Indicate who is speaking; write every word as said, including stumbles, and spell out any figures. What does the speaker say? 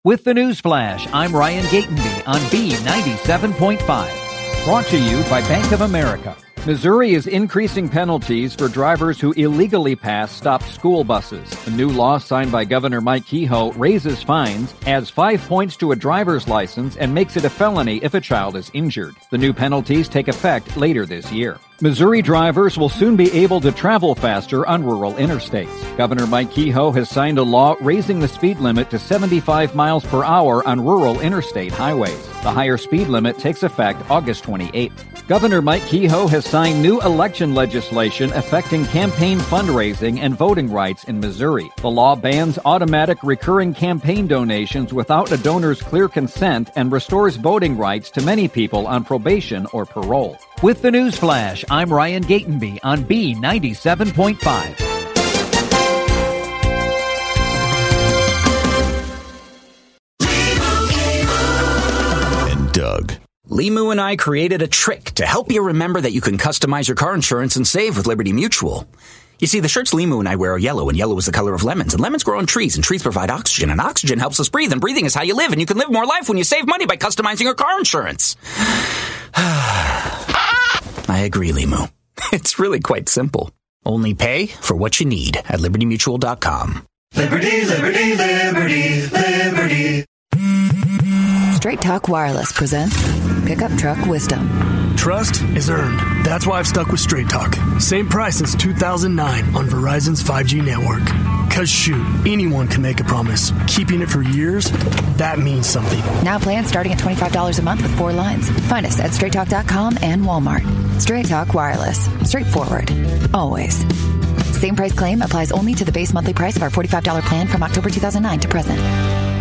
Speaker 1: With the News Flash, I'm Ryan Gatenby on B ninety-seven point five. Brought to you by Bank of America. Missouri is increasing penalties for drivers who illegally pass stopped school buses. A new law signed by Governor Mike Kehoe raises fines, adds five points to a driver's license, and makes it a felony if a child is injured. The new penalties take effect later this year. Missouri drivers will soon be able to travel faster on rural interstates. Governor Mike Kehoe has signed a law raising the speed limit to seventy-five miles per hour on rural interstate highways. The higher speed limit takes effect August twenty-eighth. Governor Mike Kehoe has signed new election legislation affecting campaign fundraising and voting rights in Missouri. The law bans automatic recurring campaign donations without a donor's clear consent and restores voting rights to many people on probation or parole. With the News Flash, I'm Ryan Gatenby on B ninety-seven point five.
Speaker 2: And Doug. Limu and I created a trick to help you remember that you can customize your car insurance and save with Liberty Mutual. You see, the shirts Limu and I wear are yellow, and yellow is the color of lemons, and lemons grow on trees, and trees provide oxygen, and oxygen helps us breathe, and breathing is how you live, and you can live more life when you save money by customizing your car insurance. I agree, Limu. It's really quite simple. Only pay for what you need at liberty mutual dot com.
Speaker 3: Liberty, liberty, liberty, liberty.
Speaker 4: Straight Talk Wireless presents Pickup Truck Wisdom.
Speaker 5: Trust is earned. That's why I've stuck with Straight Talk. Same price since two thousand nine on Verizon's five G network. Cause shoot, anyone can make a promise. Keeping it for years, that means something.
Speaker 4: Now plans starting at twenty-five dollars a month with four lines. Find us at straight talk dot com and Walmart. Straight Talk Wireless. Straightforward. Always. Same price claim applies only to the base monthly price of our forty-five dollars plan from October two thousand nine to present.